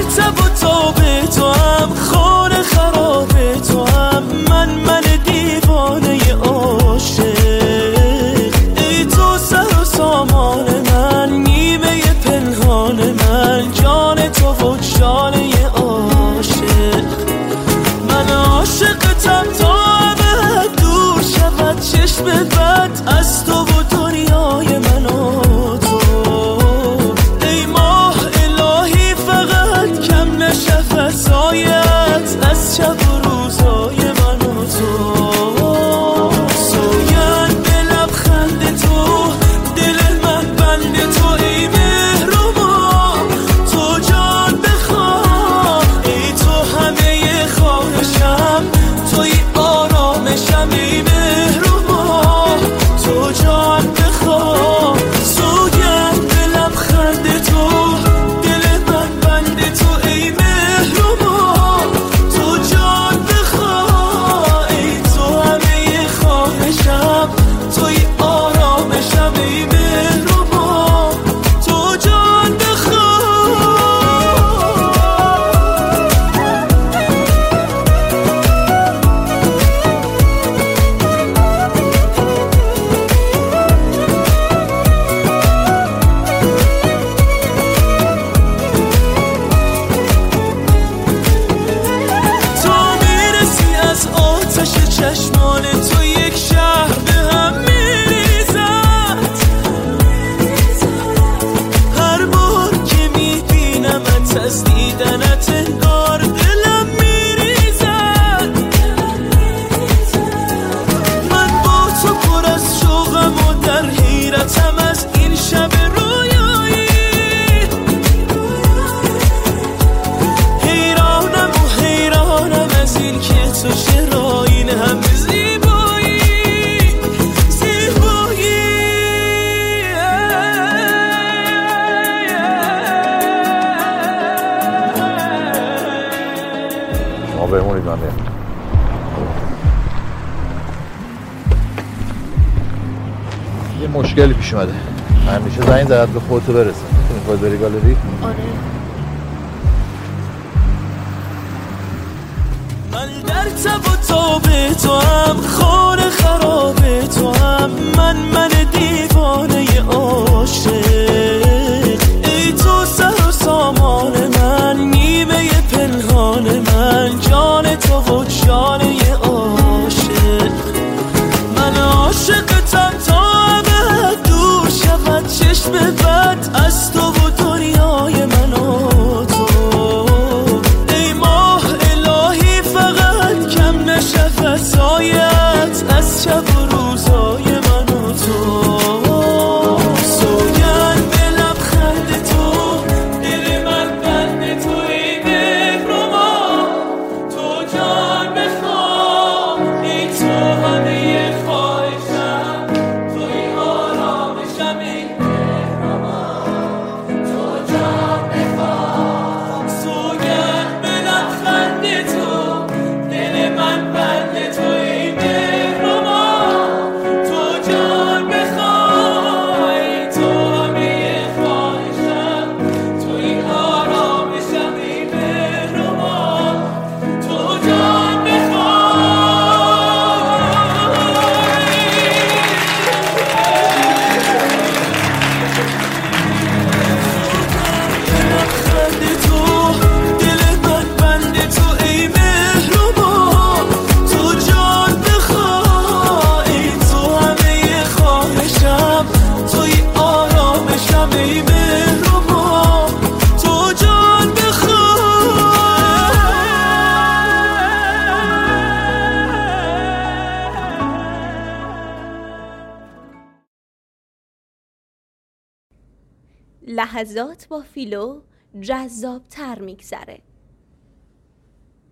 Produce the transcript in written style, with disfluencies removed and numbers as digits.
تب و تاب تو هم، خانه خراب تو هم، من دیوانه عاشق. ای تو سر و سامان من، نیمه پنهان من، جان تو و جانه عاشق. من عاشقتم تا ابد دور شود چشم بد از تو و دنیای من و تو. ای ماه الهی فقط کم نشه فضایت از شب و روزای من و تو. سوگند به لبخند تو، دل من بند تو، ای مهربان تو جان بخواه. ای تو همه خواهشم، توی آرامشم، ای مهربان تو جان بخواه. سوگند به لبخند تو، دل من بند تو، ای مهربان تو جان بخواه. ای تو همه خواهشم، توی آرامشم، ای مهربان تو جان تو میرسی از آتش چشمان تو، یک شهر به هم میریزد. هر بار که میبینمت از دیدنت انگار دلم میریزد. من با تو پر از شوقم و در حیرتم از این شب رویایی. حیرانم از این که تو چرا این همه زیبایی. شما بمونید من میام. یه مشکلی پیش اومده. همیشه زنگ زدت به خودتو برسه. میتونی خود بری گالری؟ آره. من در تب و تاب تو هم، خانه خراب تو هم، من دیوانه عاشق. ای تو سر و سامان من، نیمه پنهان من، جان تو و جانه عاشق. من عاشقتم تا ابد دور شود چشم بد از تو و دنیای من و تو. ای ماه الهی فقط کم نشه فضایت از شب و روزای من و تو. سوگند به لبخند تو، دل من بند تو، ای مهربان تو جان بخواه. ای تو همه خواهشم، توی آرامشم، ای مهربان تو جان بخواه. سوگند به لبخند تو، دل من بند تو، ای مهربان تو جان بخواه. ای تو همه خواهشم، توی آرامشم، ای مهربان تو جان لبخند تو، دل من بند تو، ای مهربان تو جان بخواه. ای تو همه خواهشم، توی آرامشم، ای مهربان تو جان بخواه. لحظات با فیلو جذاب تر میگذره.